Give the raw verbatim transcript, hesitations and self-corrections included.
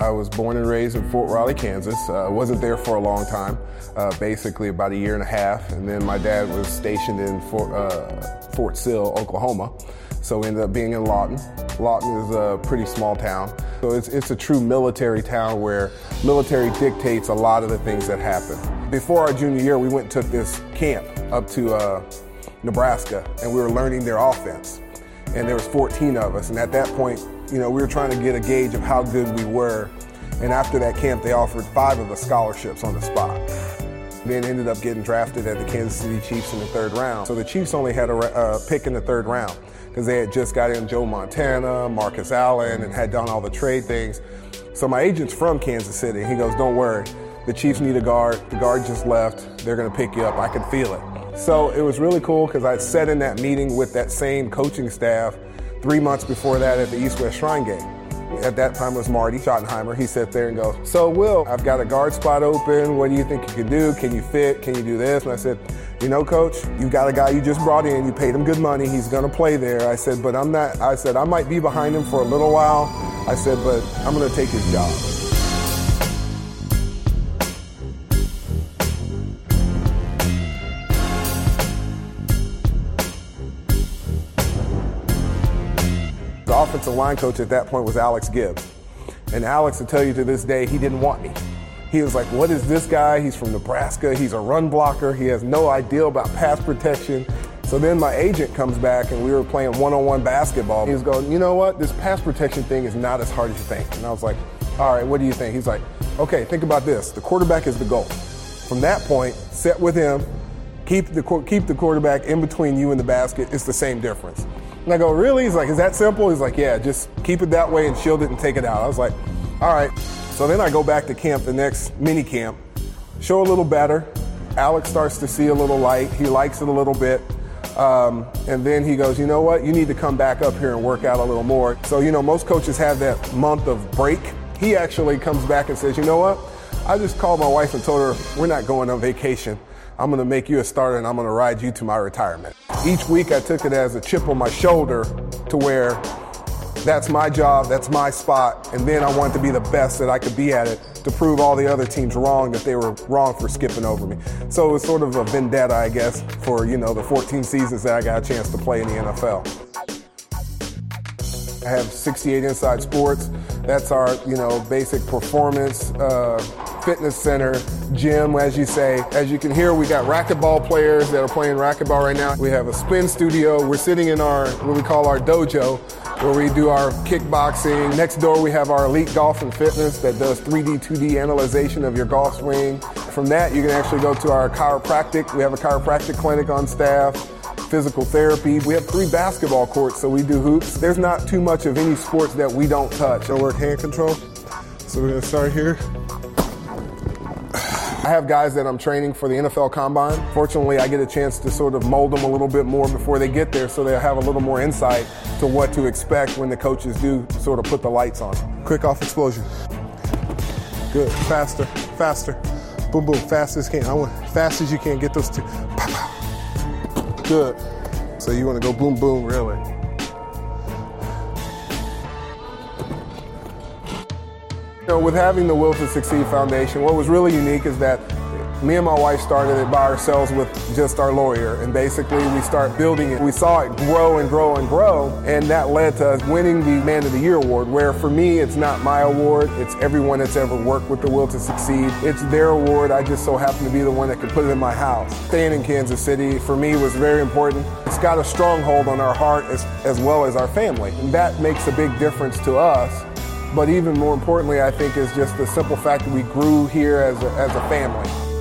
I was born and raised in Fort Riley, Kansas. I uh, wasn't there for a long time, uh, basically about a year and a half. And then my dad was stationed in Fort, uh, Fort Sill, Oklahoma. So we ended up being in Lawton. Lawton is a pretty small town. So it's, it's a true military town where military dictates a lot of the things that happen. Before our junior year, we went and took this camp up to uh, Nebraska, and we were learning their offense. And there was fourteen of us. And at that point, you know, we were trying to get a gauge of how good we were. And after that camp, they offered five of us scholarships on the spot. Then ended up getting drafted at the Kansas City Chiefs in the third round. So the Chiefs only had a uh, pick in the third round because they had just got in Joe Montana, Marcus Allen, and had done all the trade things. So my agent's from Kansas City. He goes, don't worry, the Chiefs need a guard. The guard just left. They're going to pick you up. I could feel it. So it was really cool because I'd sat in that meeting with that same coaching staff three months before that at the East-West Shrine game. At that time it was Marty Schottenheimer. He sat there and goes, so Will, I've got a guard spot open. What do you think you can do? Can you fit? Can you do this? And I said, you know, Coach, you got a guy you just brought in. You paid him good money. He's going to play there. I said, but I'm not, I said, I might be behind him for a little while. I said, but I'm going to take his job. The offensive line coach at that point was Alex Gibbs. And Alex, to tell you to this day, he didn't want me. He was like, what is this guy? He's from Nebraska. He's a run blocker. He has no idea about pass protection. So then my agent comes back and we were playing one-on-one basketball. He was going, you know what? This pass protection thing is not as hard as you think. And I was like, all right, what do you think? He's like, okay, think about this. The quarterback is the goal. From that point, set with him, keep the, keep the quarterback in between you and the basket. It's the same difference. And I go, really? He's like, is that simple? He's like, yeah, just keep it that way and shield it and take it out. I was like, all right. So then I go back to camp, the next mini camp, show a little better. Alex starts to see a little light. He likes it a little bit. Um, and then he goes, you know what? You need to come back up here and work out a little more. So, you know, most coaches have that month of break. He actually comes back and says, you know what? I just called my wife and told her, we're not going on vacation. I'm going to make you a starter and I'm going to ride you to my retirement. Each week I took it as a chip on my shoulder to where that's my job, that's my spot, and then I wanted to be the best that I could be at it to prove all the other teams wrong, that they were wrong for skipping over me. So it was sort of a vendetta, I guess, for, you know, the fourteen seasons that I got a chance to play in the N F L. I have sixty-eight Inside Sports. That's our, you know, basic performance uh, fitness center, gym, as you say. As you can hear, we got racquetball players that are playing racquetball right now. We have a spin studio. We're sitting in our, what we call our dojo, where we do our kickboxing. Next door, we have our Elite Golf and Fitness that does three D, two D analyzation of your golf swing. From that, you can actually go to our chiropractic. We have a chiropractic clinic on staff. Physical therapy. We have three basketball courts, so we do hoops. There's not too much of any sports that we don't touch. I work hand control. So we're gonna start here. I have guys that I'm training for the N F L Combine. Fortunately, I get a chance to sort of mold them a little bit more before they get there so they'll have a little more insight to what to expect when the coaches do sort of put the lights on. Quick off explosion. Good, faster, faster. Boom, boom, fast as you can. I want fast as you can, get those two. Pow, pow. Good. So you want to go boom, boom, really. You know, with having the Will to Succeed Foundation, what was really unique is that me and my wife started it by ourselves with just our lawyer, and basically we start building it. We saw it grow and grow and grow, and that led to us winning the Man of the Year award, where for me it's not my award, it's everyone that's ever worked with the Will to Succeed. It's their award. I just so happen to be the one that could put it in my house. Staying in Kansas City for me was very important. It's got a stronghold on our heart as, as well as our family, and that makes a big difference to us. But even more importantly, I think, is just the simple fact that we grew here as a, as a family.